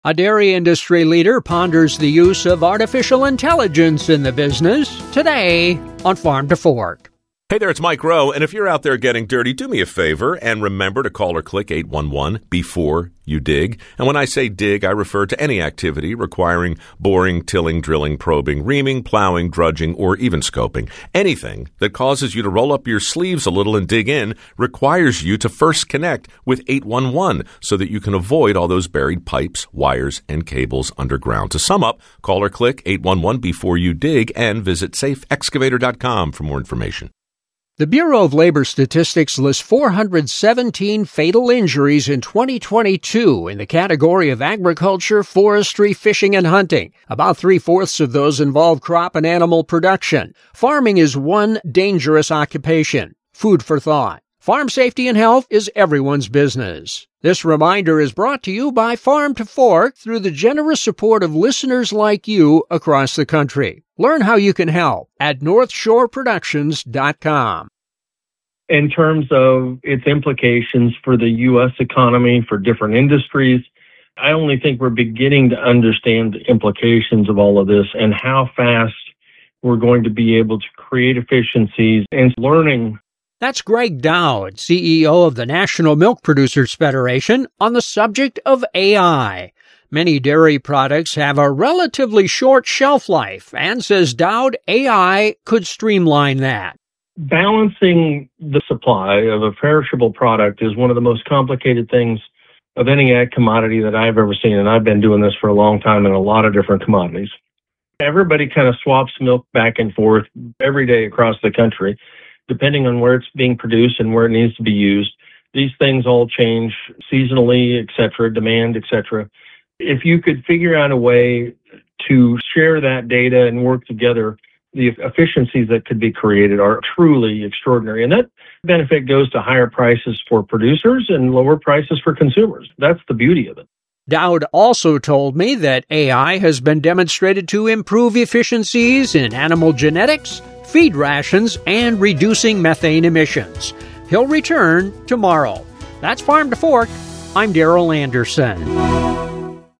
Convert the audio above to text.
A dairy industry leader ponders the use of artificial intelligence in the business today on Farm to Fork. Hey there, it's Mike Rowe, and if you're out there getting dirty, do me a favor and remember to call or click 811 before you dig. And when I say dig, I refer to any activity requiring boring, tilling, drilling, probing, reaming, plowing, drudging, or even scoping. Anything that causes you to roll up your sleeves a little and dig in requires you to first connect with 811 so that you can avoid all those buried pipes, wires, and cables underground. To sum up, call or click 811 before you dig and visit safeexcavator.com for more information. The Bureau of Labor Statistics lists 417 fatal injuries in 2022 in the category of agriculture, forestry, fishing, and hunting. About 3/4 of those involve crop and animal production. Farming is one dangerous occupation. Food for thought. Farm safety and health is everyone's business. This reminder is brought to you by Farm to Fork through the generous support of listeners like you across the country. Learn how you can help at NorthshoreProductions.com. In terms of its implications for the U.S. economy, for different industries, I only think we're beginning to understand the implications of all of this and how fast we're going to be able to create efficiencies and learning. That's Greg Dowd, CEO of the National Milk Producers Federation, on the subject of AI. Many dairy products have a relatively short shelf life, and, says Dowd, AI could streamline that. Balancing the supply of a perishable product is one of the most complicated things of any ag commodity that I've ever seen, and I've been doing this for a long time in a lot of different commodities. Everybody kind of swaps milk back and forth every day across the country, depending on where it's being produced and where it needs to be used. These things all change seasonally, et cetera, demand, et cetera. If you could figure out a way to share that data and work together, the efficiencies that could be created are truly extraordinary. And that benefit goes to higher prices for producers and lower prices for consumers. That's the beauty of it. Dowd also told me that AI has been demonstrated to improve efficiencies in animal genetics, feed rations, and reducing methane emissions. He'll return tomorrow. That's Farm to Fork. I'm Darrell Anderson.